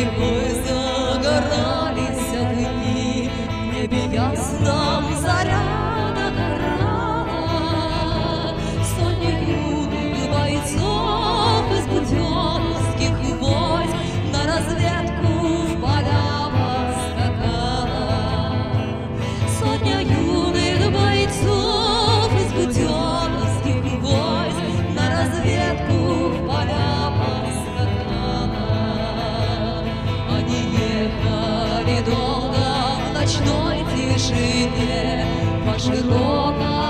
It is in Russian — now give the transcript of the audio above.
ой, загорались огни, в небе ясном заря догорала. Сотни юных бойцов из будённовских войск на разведку в поля поскакала. Сотня юных бойцов из будённовских войск на разведку в поля поскакала. Они ехали долго в ночной тишине по широкой